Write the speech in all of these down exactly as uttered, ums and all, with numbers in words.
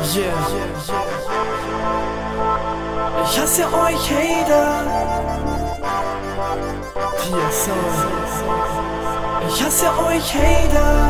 Yeah. Ich hasse euch, Hater. T S O. Ich hasse euch, Hater.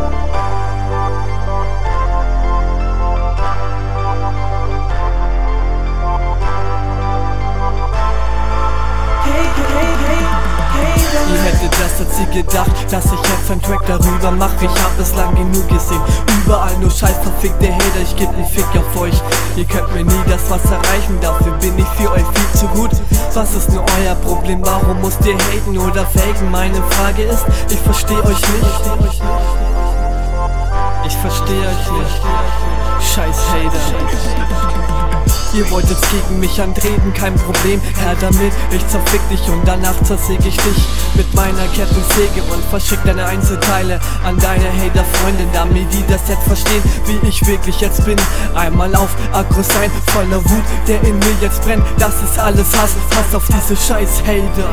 Ihr hättet das als ihr gedacht, dass ich jetzt einen Track darüber mach. Ich hab es lang genug gesehen, überall nur scheiß verfickte Hater. Ich geb nen Fick auf euch, ihr könnt mir nie das was erreichen. Dafür bin ich für euch viel zu gut. Was ist nur euer Problem, warum müsst ihr haten oder faken? Meine Frage ist, ich versteh euch nicht. Ich versteh euch nicht. Scheiß Hater. Ihr wollt jetzt gegen mich antreten, kein Problem, her damit. Ich zerfick dich und danach zersäg ich dich mit meiner Kettensäge und verschick deine Einzelteile an deine Hater-Freundin, damit die das jetzt verstehen, wie ich wirklich jetzt bin. Einmal auf aggro sein, voller Wut, der in mir jetzt brennt. Das ist alles Hass, Hass auf diese scheiß Hater.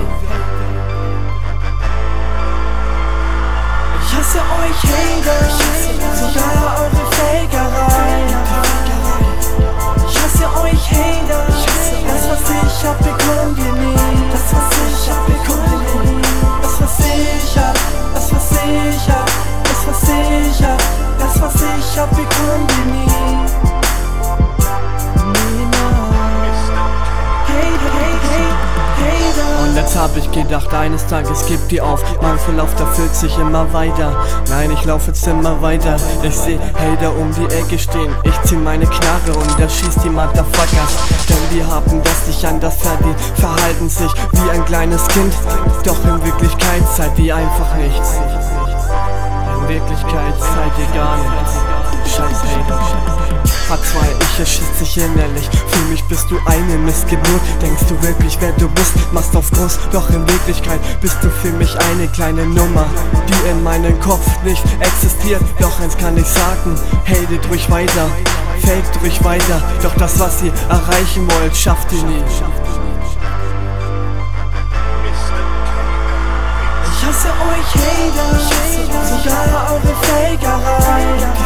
Ich hasse euch, Hater, sogar eure Fakerei. Ich hasse euch, Hater. Das was ich hab, bekommt ihr nie. Das was ich hab, bekommt ihr nie. Das was ich hab, das was ich hab, das was ich hab, das was ich hab, bekommt ihr nie. Und jetzt hab ich gedacht, eines Tages gibt die auf. Mein Verlauf, da fühlt sich immer weiter. Nein, ich lauf jetzt immer weiter. Ich seh Hater um die Ecke stehen. Ich zieh meine Knarre und erschieß die Motherfuckers. Denn die haben das nicht anders verdient, verhalten sich wie ein kleines Kind. Doch in Wirklichkeit seid ihr einfach nichts. In Wirklichkeit seid ihr gar nichts. Scheiß Hater. H zwei, ich erschieß dich innerlich. Für mich bist du eine Missgeburt. Denkst du wirklich, wer du bist? Machst auf groß, doch in Wirklichkeit bist du für mich eine kleine Nummer, die in meinem Kopf nicht existiert. Doch eins kann ich sagen, hatet ruhig weiter, faked ruhig weiter. Doch das, was ihr erreichen wollt, schafft ihr nie. Ich hasse euch, Hater, sogar eure Fakerei.